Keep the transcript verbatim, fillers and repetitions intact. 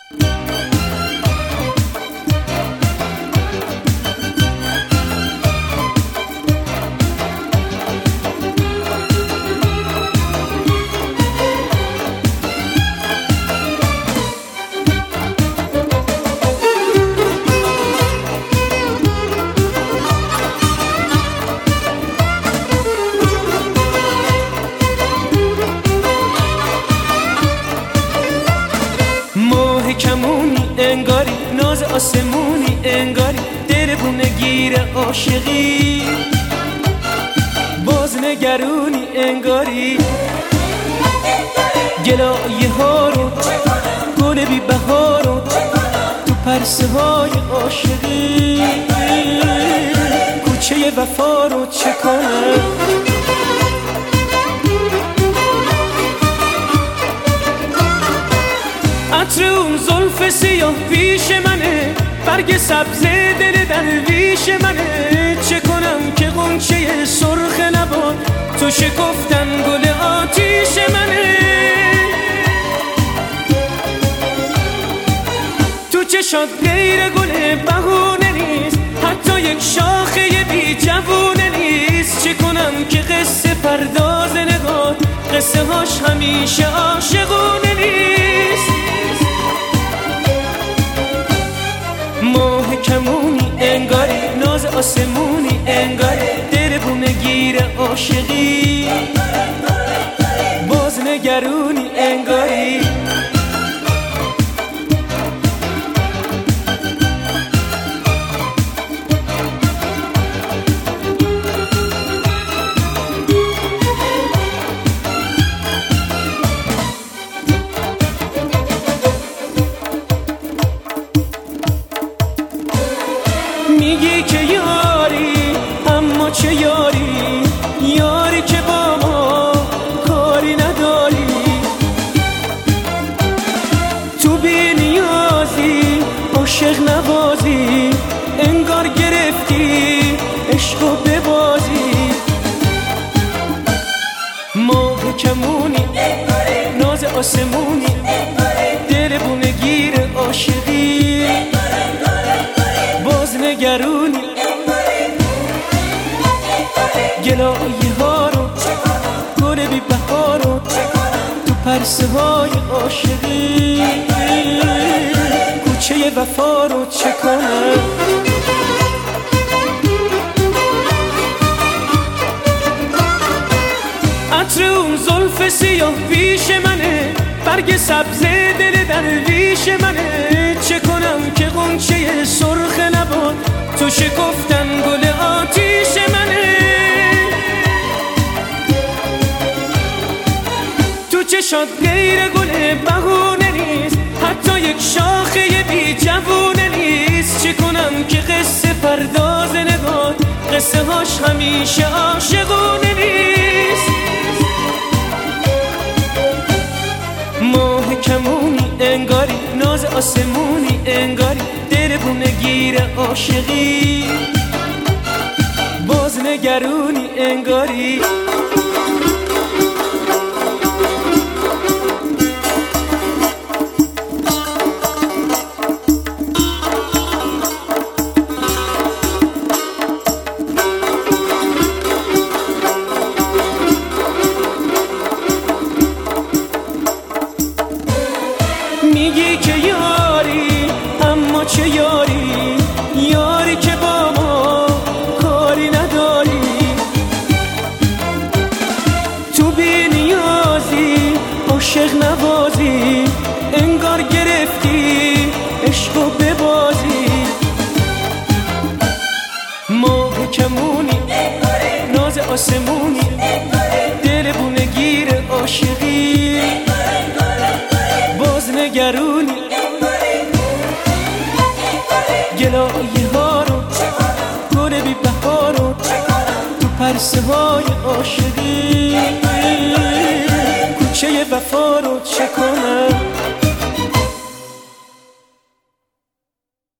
کمونی انگاری، ناز آسمونی انگاری، دربونه گیر عاشقی، باز نگرونی انگاری، گلایه ها رو گل بی بهارو تو پرسه های عاشقی، کوچه وفا رو چه کنم؟ عطر اون زلف سیاه پیش منه، برگ سبز دل درویش منه، چه کنم که غنچه سرخ نبات تو شکفتن گل آتیش منه، تو چشات غیر گل بهونه نیست، حتی یک شاخه بی جوونه نیست، چه کنم که قصه پرداز نگاه قصه هاش همیشه عاشقونه نیست، ماه کمونی انگاری، ناز آسمونی انگاری، دربونه گیر عاشقی، باز نگرونی انگاری، میگی که یاری اما چه یاری، یاری که با ما کاری نداری، تو بی نیازی عاشق نوازی، انگار گرفتی عشقو ببازی، ماه کمونی ناز آسمونی، دربونه گیر عاشقی، باز نگرونی، گلایه ها رو گل بی بهارو تو پرسه های عاشقی، کوچه وفا رو چه کنم؟ عطر اون زلف سیاه پیش منه، برگ سبز دل درویش منه، چه کنم که غنچه سرخ نبات تو شکفتن گل آتیش منه، تو چشات غیر گل بهونه نیست، حتی یک شاخه بی جوونه نیست، چه کنم که قصه پرداز نگاه قصه هاش همیشه عاشقونه نیست، ماه کمونی انگاری، ناز آسمونی انگاری، دربونه گیر عاشقی، باز نگرونی انگاری، میگی که یاری اما چه یاری، یاری که با ما کاری نداری، تو بی نیازی عاشق نوازی، انگار گرفتی عشقو ببازی، ماه کمونی ناز آسمونی، دربونه گیر عاشقی، باز نگرونی، گلایه ها رو گل بی بهارو تو پرسه های عاشقی، کوچه وفا رو چه کنم؟